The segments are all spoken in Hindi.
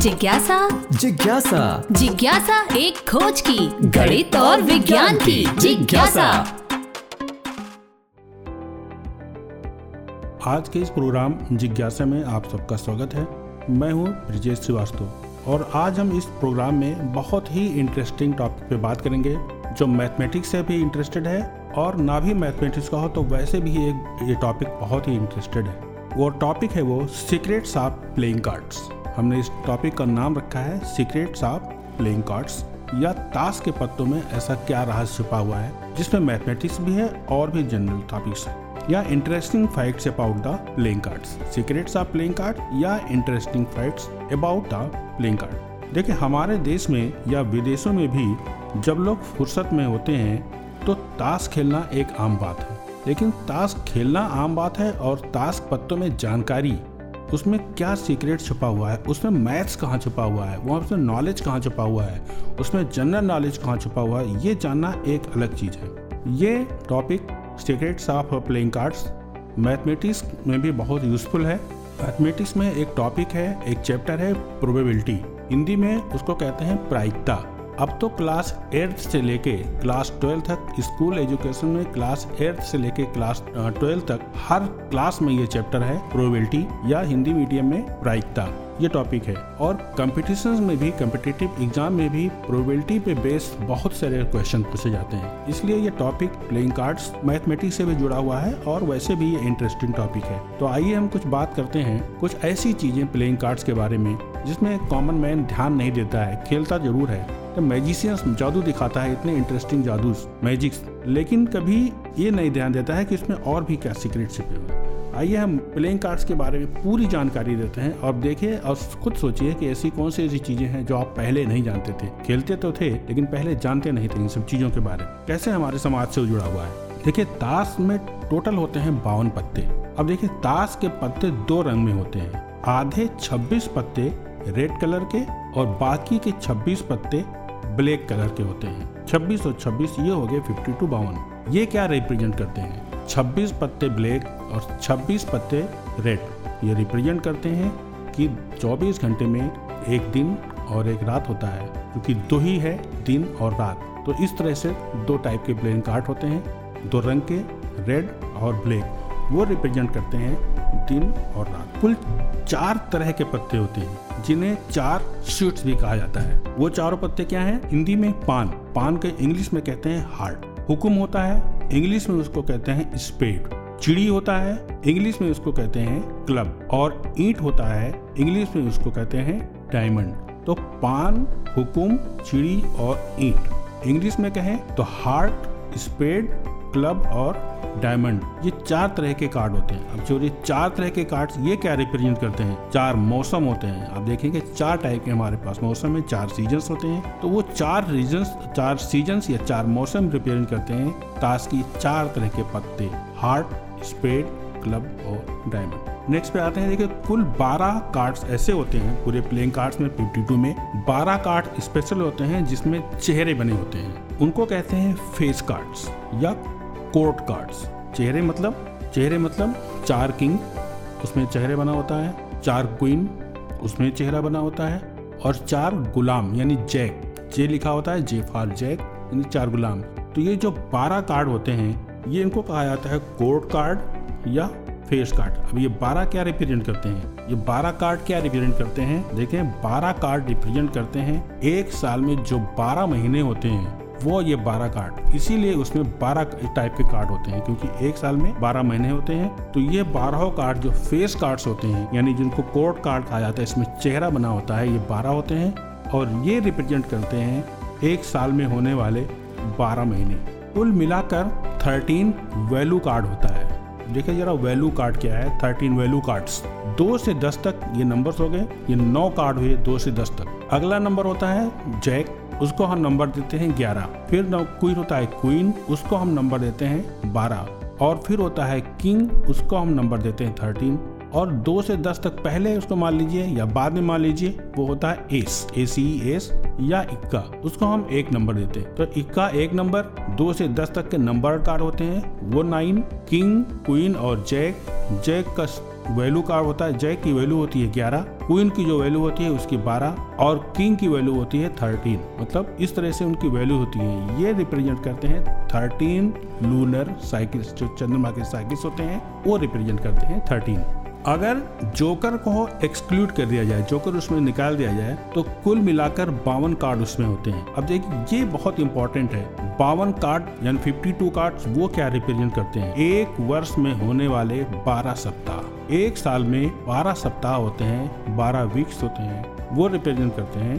जिज्ञासा जिज्ञासा जिज्ञासा एक खोज की गणित और विज्ञान की जिज्ञासा। आज के इस प्रोग्राम जिज्ञासा में आप सबका स्वागत है। मैं हूं ब्रिजेश श्रीवास्तव और आज हम इस प्रोग्राम में बहुत ही इंटरेस्टिंग टॉपिक पे बात करेंगे जो मैथमेटिक्स से भी इंटरेस्टेड है और ना भी मैथमेटिक्स का हो तो वैसे भी ये टॉपिक बहुत ही इंटरेस्टेड है। वो टॉपिक है वो सीक्रेट्स ऑफ प्लेइंग कार्ड्स। हमने इस टॉपिक का नाम रखा है सीक्रेट्स ऑफ प्लेइंग कार्ड्स, या ताश के पत्तों में ऐसा क्या रहस्य छुपा हुआ है जिसमें मैथमेटिक्स भी है और भी जनरल टॉपिक्स है, या interesting facts about the playing cards. Secrets of playing card या interesting facts about the playing card. देखिए, हमारे देश में या विदेशों में भी जब लोग फुर्सत में होते हैं तो ताश खेलना एक आम बात है। लेकिन ताश खेलना आम बात है और ताश पत्तों में जानकारी, उसमें क्या सीक्रेट छुपा हुआ है, उसमें मैथ्स कहाँ छुपा हुआ है, वहाँ उसमें नॉलेज कहाँ छुपा हुआ है, उसमें जनरल नॉलेज कहाँ छुपा हुआ है, ये जानना एक अलग चीज़ है। ये topic secrets of playing cards mathematics में भी बहुत यूज़फुल है। मैथमेटिक्स में एक टॉपिक है, एक चैप्टर है प्रोबेबिलिटी, हिंदी में उसको कहते हैं प्रायिकता। अब तो क्लास 8 से लेके क्लास 12 तक स्कूल एजुकेशन में क्लास 8 से लेके क्लास 12 तक हर क्लास में ये चैप्टर है प्रोबेबिलिटी, या हिंदी मीडियम में प्रायिकता, ये टॉपिक है। और कॉम्पिटिशन्स में भी, कॉम्पिटिटिव एग्जाम में भी प्रोबेबिलिटी पे बेस्ड बहुत सारे क्वेश्चन पूछे जाते हैं। इसलिए ये टॉपिक प्लेइंग कार्ड्स मैथमेटिक्स से भी जुड़ा हुआ है और वैसे भी ये इंटरेस्टिंग टॉपिक है। तो आइए हम कुछ बात करते हैं कुछ ऐसी चीजें प्लेइंग कार्ड्स के बारे में जिसमें कॉमन मैन ध्यान नहीं देता है, खेलता जरूर है। तो मैजिशियंस जादू दिखाता है, इतने इंटरेस्टिंग जादू मैजिक्स, लेकिन कभी ये नहीं ध्यान देता है कि इसमें और भी क्या सीक्रेट छिपे हुए। आइए हम प्लेइंग कार्ड्स के बारे में पूरी जानकारी देते हैं और देखिए और खुद सोचिए कि ऐसी कौन सी ऐसी चीजें हैं जो आप पहले नहीं जानते थे। खेलते तो थे लेकिन पहले जानते नहीं थे इन सब चीजों के बारे में, कैसे हमारे समाज से जुड़ा हुआ है। देखिए, ताश में टोटल होते हैं 52 पत्ते। अब देखिए, ताश के पत्ते 2 रंग में होते हैं, आधे 26 पत्ते रेड कलर के और बाकी के 26 पत्ते ब्लैक कलर के होते हैं। 26 और 26 ये हो गए 52 52। ये क्या रिप्रेजेंट करते हैं? 26 पत्ते ब्लैक और 26 पत्ते रेड, ये रिप्रेजेंट करते हैं कि 24 घंटे में एक दिन और एक रात होता है, क्योंकि 2 ही है, दिन और रात। तो इस तरह से 2 टाइप के प्लेइंग कार्ड होते हैं, 2 रंग के, रेड और ब्लैक, वो रिप्रेजेंट करते हैं दिन और रात। कुल 4 तरह के पत्ते होते हैं जिन्हें 4 शूट्स भी कहा जाता है। वो चारों पत्ते क्या हैं? हिंदी में पान के इंग्लिश में कहते हैं हार्ट। हुकुम होता है, इंग्लिश में उसको कहते हैं स्पेड। चिड़ी होता है, इंग्लिश में उसको कहते हैं क्लब। और ईंट होता है, इंग्लिश में उसको कहते हैं डायमंड। तो पान, हुकुम, चिड़ी और ईंट। इंग्लिश में कहें तो हार्ट, स्पेड, क्लब और डायमंड, ये 4 तरह के कार्ड होते हैं। अब जो ये 4 तरह के कार्ड्स ये क्या रिप्रेजेंट करते हैं? 4 मौसम होते हैं। आप देखेंगे 4 टाइप के हमारे पास मौसम में 4 सीजन्स होते हैं। तो वो 4 सीजन्स या 4 मौसम रिप्रेजेंट करते हैं ताश की 4 तरह के पत्ते, हार्ट, स्पेड, क्लब और डायमंड। नेक्स्ट पे आते हैं। देखिए, कुल 12 कार्ड्स ऐसे होते हैं पूरे प्लेइंग कार्ड्स में। 52 में 12 कार्ड स्पेशल होते हैं जिसमें चेहरे बने होते हैं, उनको कहते हैं फेस कार्ड्स या कोर्ट कार्ड्स। चेहरे मतलब 4 किंग, उसमें चेहरे बना होता है, 4 क्वीन, उसमें चेहरा बना होता है, और 4 गुलाम यानी जैक, जे लिखा होता है, जे फॉर जैक यानी 4 गुलाम। तो ये जो 12 कार्ड होते हैं ये इनको कहा जाता है कोर्ट कार्ड या फेस कार्ड। अब ये 12 क्या रिप्रेजेंट करते हैं? ये 12 कार्ड क्या रिप्रेजेंट करते हैं? देखें, 12 कार्ड रिप्रेजेंट करते हैं एक साल में जो 12 महीने होते हैं, वो ये 12 कार्ड। इसीलिए उसमें 12 टाइप के कार्ड होते हैं, क्योंकि एक साल में 12 महीने होते हैं। तो ये 12 कार्ड जो फेस कार्ड्स होते हैं, यानी जिनको कोर्ट कार्ड कहा जाता है, इसमें चेहरा बना होता है, ये 12 होते हैं और ये रिप्रेजेंट करते हैं एक साल में होने वाले 12 महीने। कुल मिलाकर 13 वैल्यू कार्ड होता है। देखिए जरा, वैल्यू कार्ड क्या है? 13 वैल्यू कार्ड्स। 2 से 10 तक ये नंबर्स हो गए, ये 9 कार्ड हुए 2 से 10 तक। अगला नंबर होता है जैक, उसको हम नंबर देते हैं 11। फिर क्वीन होता है क्वीन, उसको हम नंबर देते हैं 12। और फिर होता है किंग, उसको हम नंबर देते हैं 13। और 2 से 10 तक पहले उसको मान लीजिए या बाद में मान लीजिए, वो होता है एस, एस या इक्का, उसको हम 1 नंबर देते हैं। तो इक्का 1 नंबर। 2 से 10 तक के नंबर कार्ड होते हैं वो 9, किंग, क्वीन और जैक का वैल्यू का होता है, जैक की वैल्यू होती है 11, क्वीन की जो वैल्यू होती है उसकी 12 और किंग की वैल्यू होती है 13। मतलब इस तरह से उनकी वैल्यू होती है। ये रिप्रेजेंट करते हैं 13 लूनर साइकिल्स, जो चंद्रमा के साइकिल्स होते हैं वो रिप्रेजेंट करते हैं 13। अगर जोकर को एक्सक्लूड कर दिया जाए, जोकर उसमें निकाल दिया जाए, तो कुल मिलाकर 52 कार्ड उसमें होते हैं। अब देखिए ये बहुत इंपॉर्टेंट है, 52 कार्ड यानी 52 कार्ड्स वो क्या रिप्रेजेंट करते हैं? एक वर्ष में होने वाले 12 सप्ताह, एक साल में 12 सप्ताह होते हैं, 12 वीक्स होते हैं, वो रिप्रेजेंट करते हैं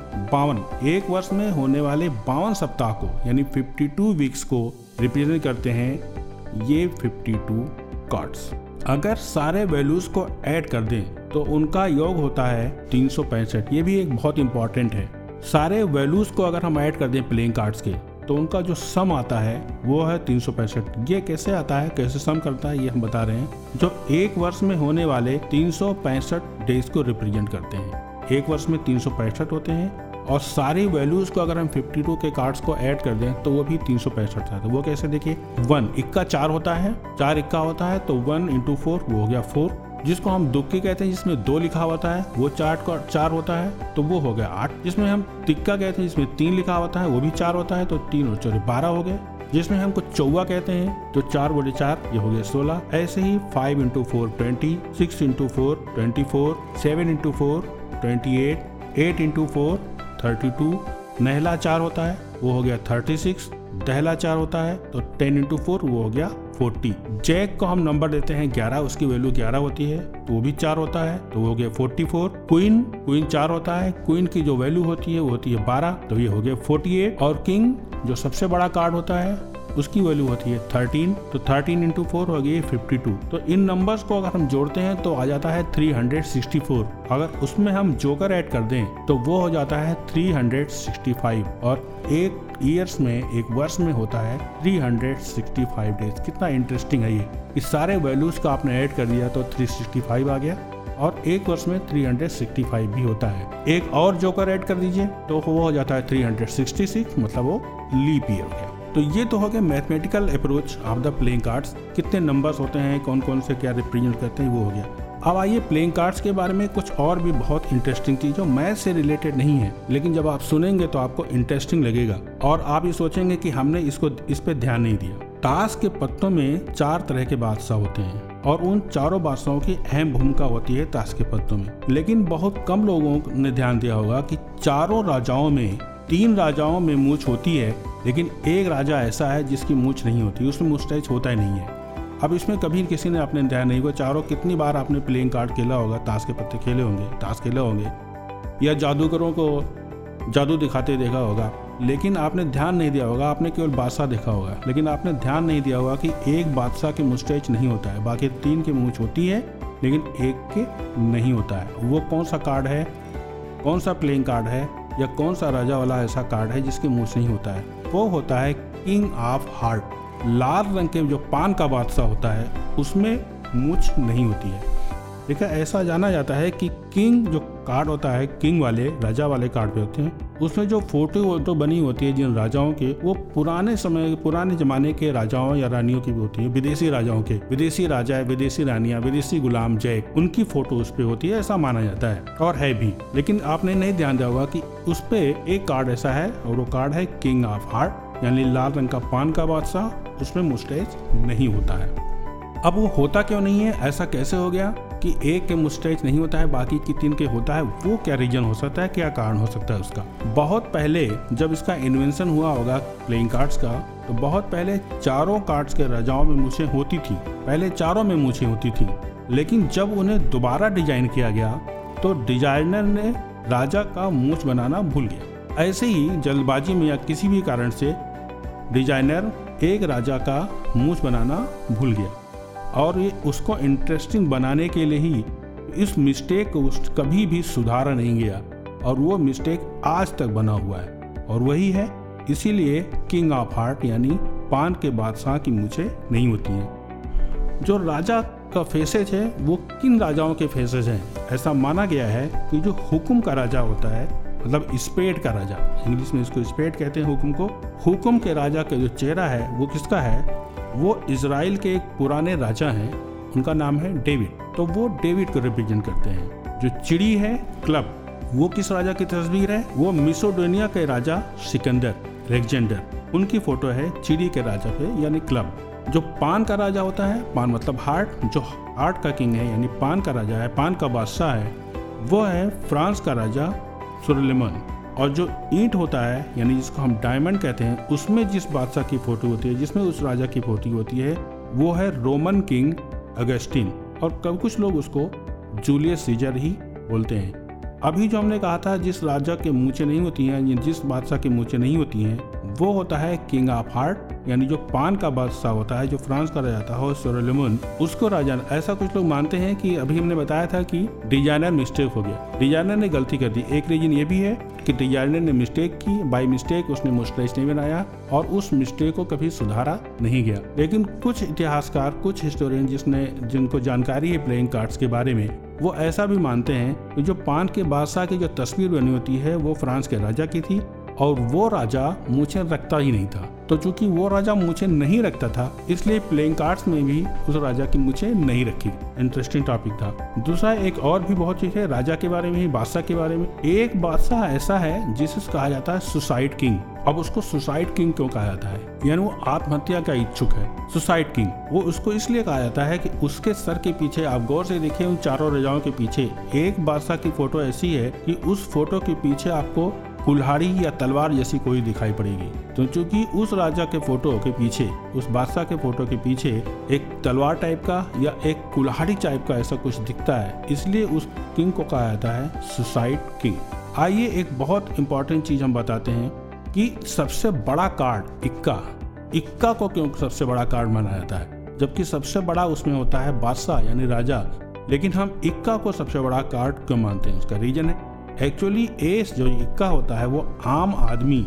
एक वर्ष में होने वाले 52 सप्ताह को यानी 52 वीक्स को रिप्रेजेंट करते हैं ये 52 कार्ड्स। अगर सारे वैल्यूज को ऐड कर दें तो उनका योग होता है 365। ये भी एक बहुत इंपॉर्टेंट है। सारे वैल्यूज को अगर हम ऐड कर दें प्लेइंग कार्ड्स के तो उनका जो सम आता है वो है 365। ये कैसे आता है, कैसे सम करता है, ये हम बता रहे हैं। जो एक वर्ष में होने वाले 365 डेज को रिप्रेजेंट करते हैं। एक वर्ष में 365 होते हैं और सारी वैल्यूज को अगर हम 52 के कार्ड्स को ऐड कर दें तो वो भी 365 आता है। वो कैसे देखिए, 1 इक्का 4 होता है, 4 इक्का होता है तो 1 × 4 वो हो गया 4, जिसको हम दुक्के कहते हैं जिसमें 2 लिखा होता है वो 4 होता है तो वो हो गया 8, जिसमें हम तिक्का कहते हैं जिसमें 3 लिखा होता है वो भी 4 होता है तो 3 और 4 12 हो गए, जिसमें हमको चौवा कहते हैं तो 4 × 4 ये हो गया 16। ऐसे ही 5 × 4 20, 6 × 4 24, 7 × 4 28, 8 × 4 32, नहला 4 होता है वो हो गया 36, दहला 4 होता है तो 10 × 4 वो हो गया 40। जैक को हम नंबर देते हैं 11, उसकी वैल्यू 11 होती है तो वो भी 4 होता है तो वो हो गया 44। क्वीन 4 होता है, क्वीन की जो वैल्यू होती है वो होती है 12 तो ये हो गया 48। और किंग जो सबसे बड़ा कार्ड होता है उसकी वैल्यू होती है 13 तो 13 × 4 हो गई 52। तो इन नंबर्स को अगर हम जोड़ते हैं तो आ जाता है 364। अगर उसमें हम जोकर ऐड कर दें तो वो हो जाता है 365। और एक ईयर्स में, एक वर्ष में होता है 365 डेज। कितना इंटरेस्टिंग है ये। इस सारे वैल्यूज का आपने ऐड कर दिया तो 365 आ गया और एक वर्ष में 365 भी होता है। एक और जोकर ऐड कर दीजिए तो वो हो जाता है 366, मतलब वो लीप ईयर है। तो ये तो हो गया mathematical approach of the playing cards. कितने नंबर्स होते हैं, कौन कौन से क्या रिप्रेजेंट करते हैं, वो हो गया। अब आइए प्लेइंग कार्ड्स के बारे में कुछ और भी बहुत इंटरेस्टिंग चीज जो मैथ से रिलेटेड नहीं है, लेकिन जब आप सुनेंगे तो आपको इंटरेस्टिंग लगेगा और आप ये सोचेंगे कि हमने इस पे ध्यान नहीं दिया। ताश के पत्तों में 4 तरह के बादशाह होते हैं और उन चारों बादशाहों की अहम भूमिका होती है ताश के पत्तों में। लेकिन बहुत कम लोगों ने ध्यान दिया होगा कि चारों राजाओं में 3 राजाओं में मूंछ होती है, लेकिन एक राजा ऐसा है जिसकी मूंछ नहीं होती, उसमें मुस्टैच होता ही नहीं है। अब इसमें कभी किसी ने अपने ध्यान नहीं हुआ। चारों, कितनी बार आपने प्लेइंग कार्ड खेला होगा, ताश के पत्ते खेले होंगे, ताश खेले होंगे या जादूगरों को जादू दिखाते देखा होगा, लेकिन आपने ध्यान नहीं दिया होगा। आपने केवल बादशाह देखा होगा, लेकिन आपने ध्यान नहीं दिया होगा कि एक बादशाह के मुस्टैच नहीं होता है, बाकी 3 की मूंछ होती है लेकिन एक के नहीं होता है। वो कौन सा कार्ड है, कौन सा प्लेइंग कार्ड है या कौन सा राजा वाला ऐसा कार्ड है जिसकी मूंछ नहीं होता है? वो होता है किंग ऑफ हार्ट। लाल रंग के जो पान का बादशाह होता है उसमें मूंछ नहीं होती है। देखा, ऐसा जाना जाता है कि किंग जो कार्ड होता है, किंग वाले राजा वाले कार्ड पे होते हैं, उसमें जो फोटो बनी होती है जिन राजाओं के, वो पुराने जमाने के राजाओं या रानियों की भी होती है, विदेशी राजाओं के, विदेशी राजा, विदेशी रानियां, विदेशी गुलाम जैक, उनकी फोटो उस पे होती है, ऐसा माना जाता है और है भी। लेकिन आपने नहीं ध्यान दिया होगा कि उस पे एक कार्ड ऐसा है और वो कार्ड है किंग ऑफ हार्ट, यानी लाल रंग का पान का बादशाह, उसमें मुस्टैच नहीं होता है। अब वो होता क्यों नहीं है, ऐसा कैसे हो गया कि एक के मुस्टैच नहीं होता है बाकी की 3 के होता है? वो क्या रीजन हो सकता है, क्या कारण हो सकता है उसका? बहुत पहले जब इसका इन्वेंशन हुआ होगा प्लेइंग कार्ड्स का, तो बहुत पहले चारों कार्ड्स के राजाओं में मूंछें होती थी, पहले चारों में मूंछें होती थी। लेकिन जब उन्हें दोबारा डिजाइन किया गया तो डिजाइनर ने राजा का मूंछ बनाना भूल गया। ऐसे ही जल्दबाजी में या किसी भी कारण से डिजाइनर एक राजा का मूंछ बनाना भूल गया और ये उसको इंटरेस्टिंग बनाने के लिए ही इस मिस्टेक को कभी भी सुधारा नहीं गया और वो मिस्टेक आज तक बना हुआ है और वही है, इसीलिए किंग ऑफ हार्ट यानी पान के बादशाह की मूंछें नहीं होती हैं। जो राजा का फेसेज है वो किन राजाओं के फेसेज हैं? ऐसा माना गया है कि जो हुक्म का राजा होता है, मतलब स्पेड का राजा, इंग्लिश में इसको स्पेड कहते हैं हुक्म को, हुक्म के राजा का जो चेहरा है वो किसका है? वो इजराइल के एक पुराने राजा हैं, उनका नाम है डेविड, तो वो डेविड को रिप्रेजेंट करते हैं। जो चिड़ी है क्लब, वो किस राजा की तस्वीर है? वो मिसोडोनिया के राजा सिकंदर रेक्जेंडर, उनकी फोटो है चिड़ी के राजा पे यानी क्लब। जो पान का राजा होता है, पान मतलब हार्ट, जो हार्ट का किंग है यानी पान का राजा है, पान का बादशाह है, वो है फ्रांस का राजा सुलेमान। और जो ईंट होता है यानी जिसको हम डायमंड कहते हैं, उसमें जिस बादशाह की फोटो होती है, जिसमें उस राजा की फोटो होती है, वो है रोमन किंग अगस्टिन, और कब कुछ लोग उसको जूलियस सीजर ही बोलते हैं। अभी जो हमने कहा था जिस राजा के मूंछें नहीं होती हैं, जिस बादशाह की मूंछें नहीं होती हैं, वो होता है किंग ऑफ हार्ट, यानी जो पान का बादशाह होता है, जो फ्रांस का राजा था सुलेमान, उसको राजा। ऐसा कुछ लोग मानते हैं कि अभी हमने बताया था कि डिजाइनर मिस्टेक हो गया, डिजाइनर ने गलती कर दी। एक रीजन ये भी है कि डिजाइनर ने मिस्टेक की, बाय मिस्टेक उसने मोस्टराइज नहीं बनाया और उस मिस्टेक को कभी सुधारा नहीं गया। लेकिन कुछ इतिहासकार, कुछ हिस्टोरियन जिनको जानकारी है प्लेइंग कार्ड्स के बारे में, वो ऐसा भी मानते हैं कि जो पान के बादशाह की जो तस्वीर बनी होती है वो फ्रांस के राजा की थी और वो राजा मूंछें रखता ही नहीं था। तो चूंकि वो राजा मूंछें नहीं रखता था, इसलिए प्लेइंग कार्ड्स में भी उस राजा की मूंछें नहीं रखी। इंटरेस्टिंग टॉपिक था। दूसरा एक और भी बहुत चीज है राजा के बारे में ही, बादशाह के बारे में। एक बादशाह ऐसा है जिसे कहा जाता है सुसाइड किंग। अब उसको सुसाइड किंग क्यों कहा जाता है? यानी वो आत्महत्या का इच्छुक है, सुसाइड किंग। वो उसको इसलिए कहा जाता है कि उसके सर के पीछे, आप गौर से देखिए, उन चारों राजाओं के पीछे एक बादशाह की फोटो ऐसी है कि उस फोटो के पीछे आपको कुल्हाड़ी या तलवार जैसी कोई दिखाई पड़ेगी। तो चूंकि उस राजा के फोटो के पीछे, उस बादशाह के फोटो के पीछे एक तलवार टाइप का या एक कुल्हाड़ी टाइप का ऐसा कुछ दिखता है, इसलिए उस किंग को कहा जाता है सुसाइड किंग। आइए एक बहुत इंपॉर्टेंट चीज हम बताते हैं कि सबसे बड़ा कार्ड इक्का को क्यों सबसे बड़ा कार्ड माना जाता है, जबकि सबसे बड़ा उसमें होता है बादशाह यानी राजा, लेकिन हम इक्का को सबसे बड़ा कार्ड क्यों मानते हैं? उसका रीजन है एक्चुअली एस जो इक्का होता है वो आम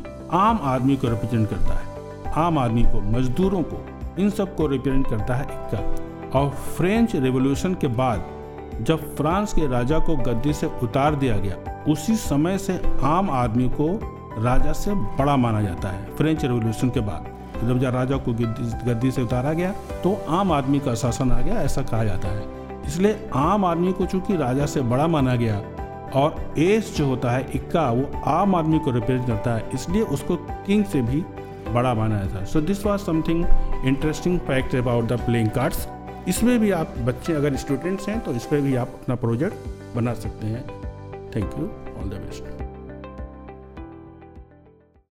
आदमी को रिप्रेजेंट करता है, आम आदमी को, मजदूरों को, इन सब को रिप्रेजेंट करता है इक्का। और फ्रेंच रेवोल्यूशन के बाद जब फ्रांस के राजा को गद्दी से उतार दिया गया, उसी समय से आम आदमी को राजा से बड़ा माना जाता है। फ्रेंच रेवोल्यूशन के बाद जब राजा को गद्दी से उतारा गया तो आम आदमी का शासन आ गया, ऐसा कहा जाता है। इसलिए आम आदमी को चूंकि राजा से बड़ा माना गया और एस जो होता है इक्का, वो आम आदमी को रिप्रेजेंट करता है, इसलिए उसको किंग से भी बड़ा माना जाता है। So this was something interesting fact about the playing cards. इसमें भी आप बच्चे अगर स्टूडेंट्स हैं तो इस पर भी आप अपना प्रोजेक्ट बना सकते हैं। Thank you, all the best.